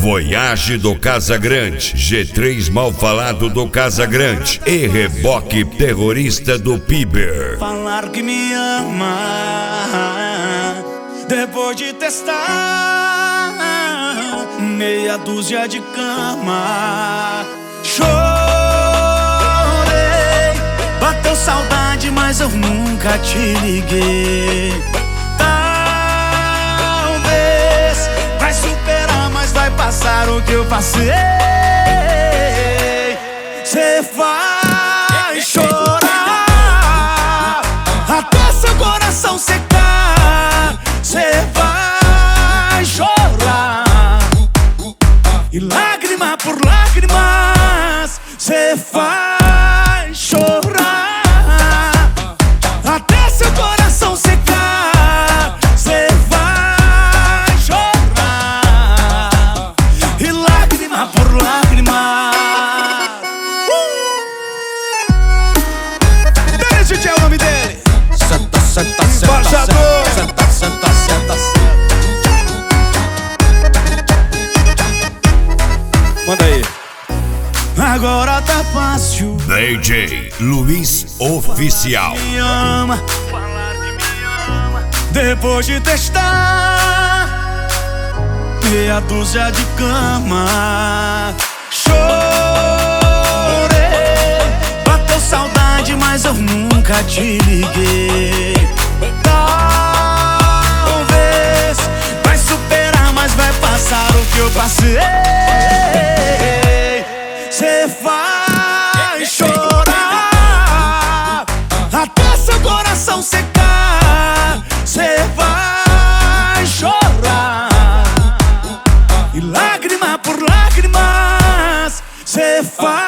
Voyage do Casagrande, G3 mal falado do Casagrande e reboque terrorista do Piber. Falar que me ama depois de testar meia dúzia de cama. Chorei, bateu saudade, mas eu nunca te liguei. Talvez vai superar, mas vai passar o que eu passei. Cê vai chorar até seu coração secar. Cê vai chorar e lágrima por lágrimas cê vai chorar até seu coração secar. Cê vai chorar e lágrima por lágrima. Esse é o nome dele. Senta, senta, senta, Embaixador. senta, senta, senta, senta. Manda aí. Agora tá fácil. DJ Luiz Oficial. Me ama, depois de testar meia dúzia de cama. Chorei, bateu saudade, mas eu nunca te liguei. Talvez vai superar, mas vai passar o que eu passei. Cê vai chorar até seu coração secar. Cê vai chorar e lágrima por lágrimas cê vai